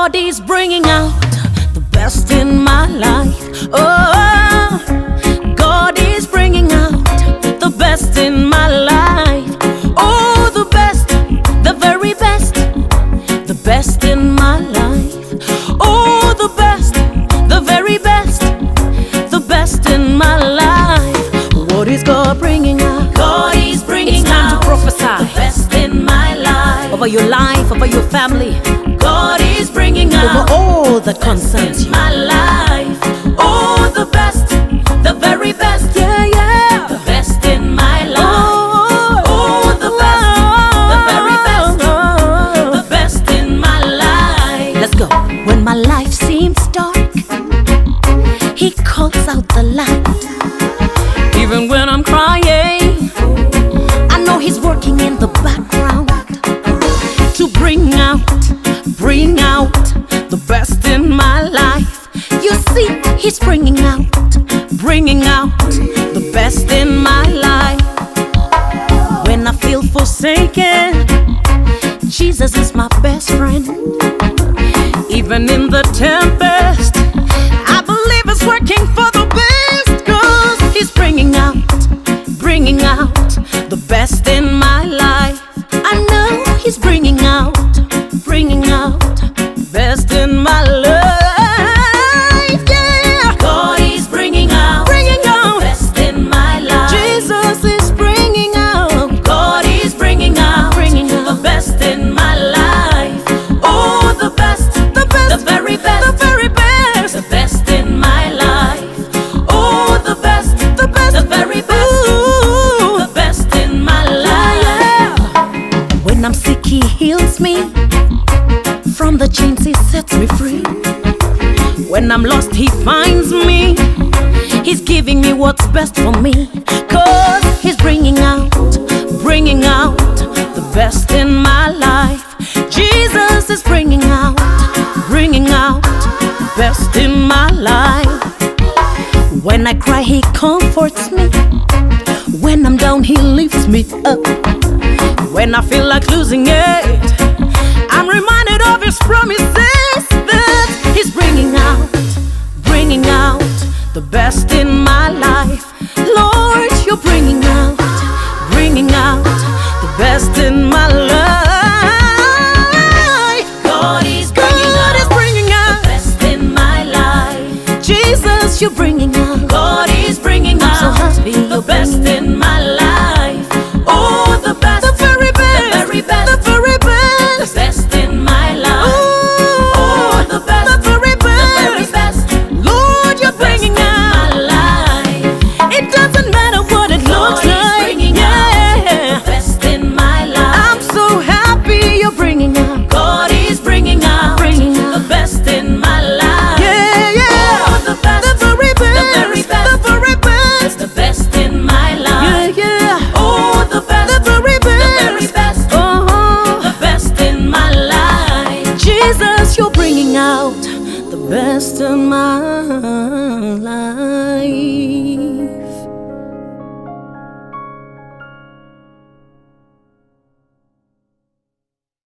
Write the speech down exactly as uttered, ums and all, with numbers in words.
God is bringing out the best in my life. Oh, God is bringing out the best in my life. Oh, the best, the very best, the best in my life. Oh, the best, the very best, the best in my life. What is God bringing out? God is bringing It's time out to prophesy the best in my life. over your life, over your family, God is bringing over out all that concerns you. my life. Oh, the best, the very best, Yeah, yeah. the best in my life. Oh, the best, the very best, the best in my life. Let's go. When my life seems dark, He calls out the light. Even when I'm crying, I know He's working in the background to bring out, bring out the best in my life. You see, He's bringing out, bringing out the best in my life. When I feel forsaken, Jesus is my best friend. Even in the tempest, I believe it's working for the best, 'cause He's bringing out, bringing out the best in my life. I know He's bringing out, bringing out the best in my life. Yeah, God is bringing out bringing the out. best in my life. Jesus is bringing out, God is bringing out bringing the out best in my life. Oh, the best, the best, the very best, the very best, the best in my life. Oh, the best, the best, the very best, Ooh. the best in my life. When I'm sick, He heals me. From the chains, He sets me free. When I'm lost, He finds me. He's giving me what's best for me. 'Cause He's bringing out, bringing out the best in my life. Jesus is bringing out, bringing out the best in my life. When I cry, He comforts me. When I'm down, He lifts me up. When I feel like losing it, I'm reminded of His promises that He's bringing out, bringing out the best in my life. Lord, You're bringing out, bringing out the best in my life. God is bringing God out is bringing the out, best in my life. Jesus, You're bringing out. God is bringing I'm so out happy the You're best bringing in my life. Oh, the best, the very best, the very best, the very the best. best in my life. Oh, the best, the very the very best. best, Lord, You're the best bringing in out. my life. It doesn't matter what it God looks is like. bringing Yeah, out the best in my life. I'm so happy You're bringing out, God is bringing out bringing the out. best in my life. Yeah, yeah. Oh, the best, The very best, the very best, the very best. the best in my life. Yeah, yeah. Oh, the best, The very the best, very best, Oh, the best in my life. Jesus, You're bringing out the best in my life.